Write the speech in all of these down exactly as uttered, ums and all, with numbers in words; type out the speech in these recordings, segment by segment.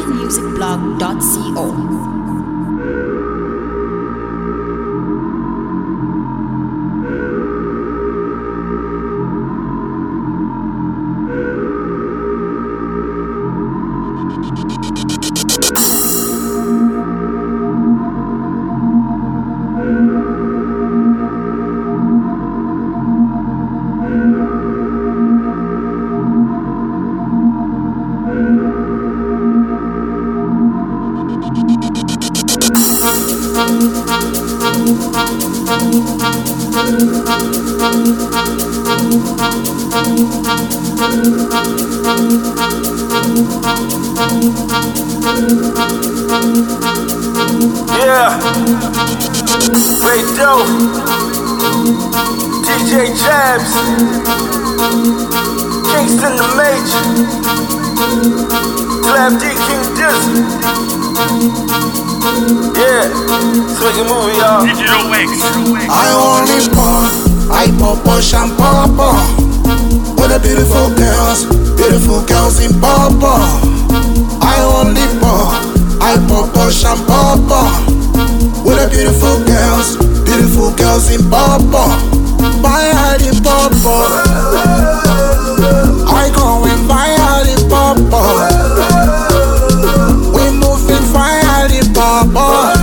sammy music blog dot co. Yeah, Radio, D J Jabs, Kingston the Major, Clap D King Dizzy. Yeah, swing a movie, y'all. Digital X. I only pop, I pop push and pop with the beautiful girls, beautiful girls in papa. I only pop, I pop push and pop with the beautiful girls, beautiful girls in papa. My heart in papa, I go in my heart in papa. We moving fire in papa.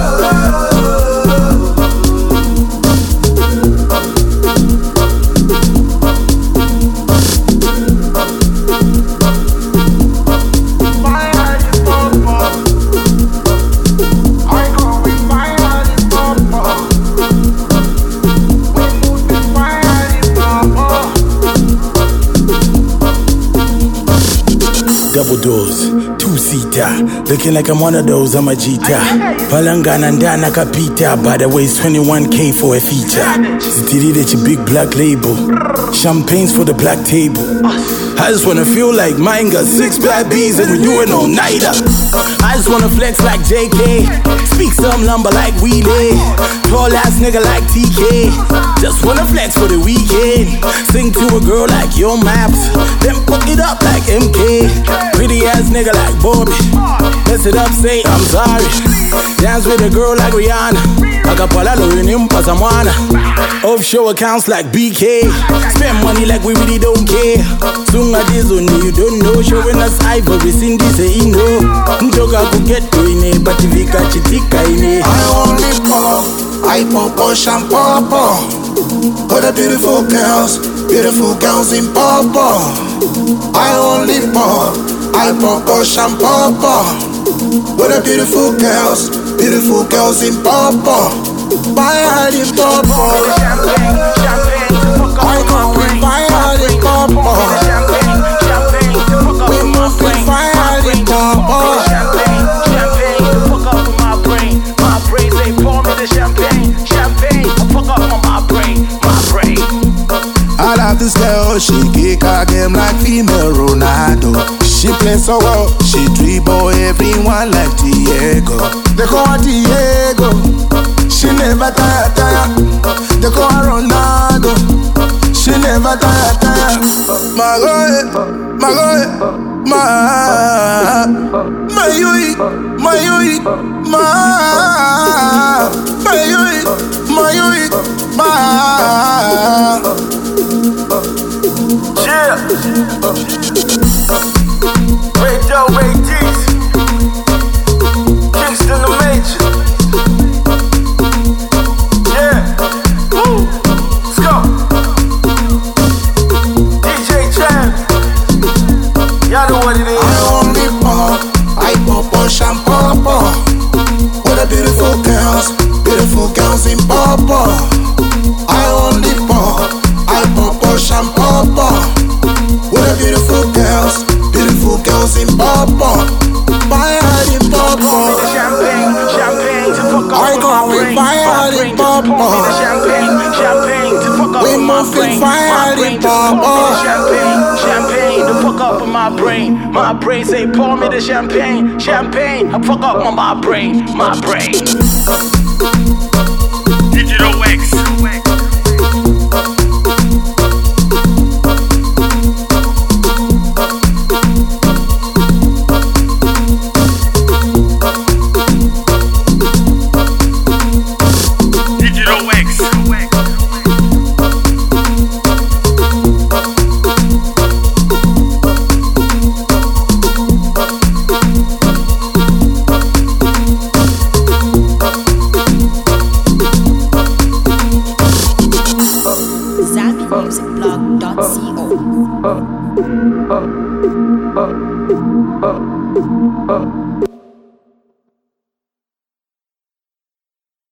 Double doors, two-seater, looking like I'm one of those, I'm a Jita. Palangana ndana kapita, by the way, it's twenty-one K for a feature. Zitiri that your big black label, champagnes for the black table. I just wanna feel like mine got six bad bees and we do it all nighter. I just wanna flex like J K, speak some lumber like Wheelie, tall ass nigga like T K. Just wanna flex for the weekend, sing to a girl like Your Maps, then fuck it up like M K. Pretty ass nigga like Bobby, mess it up, say I'm sorry. Dance with a girl like Rihanna, Akapala Loinim Pasamwana. Offshore accounts like B K, spend money like we really don't care. Sunga this on you don't know, showing us ivory, Cindy say you know. Njoga could get to in it, but if you catch it, in it. I only pop, I pop push and pop with the beautiful girls, beautiful girls in papa. I only pop, I pop push and pop with the beautiful girls, beautiful girls in papa. My heart in papa, I go with my heart in papa. We move with my heart in papa. I love this girl, she kick her game like female Ronaldo. She plays so well, she dribble everyone like Diego. They call her Diego, she never tire, tire. They call her Ronaldo, she never tire, tire. My boy, my boy, my, my yui, my yui, my, my yui, my yui, my. Yeah, Radio, Ray D's, Kingston the Major. Yeah, woo, let's go. D J Jam, y'all know what it is. I only pop, I pop push and pop with the beautiful girls, beautiful girls in papa. I only pop, I pop push and pop with the beautiful girls, beautiful girls in papa. My heart in papa, Champagne, champagne to fuck up I with go my with brain. my heart in papa. Champagne, champagne to fuck up We with my move brain. with my heart brain in just pour me the papa. champagne, champagne to fuck up with my brain. My brain say pour me the champagne, champagne. I fuck up with my brain, my brain. Digital X. uh, uh.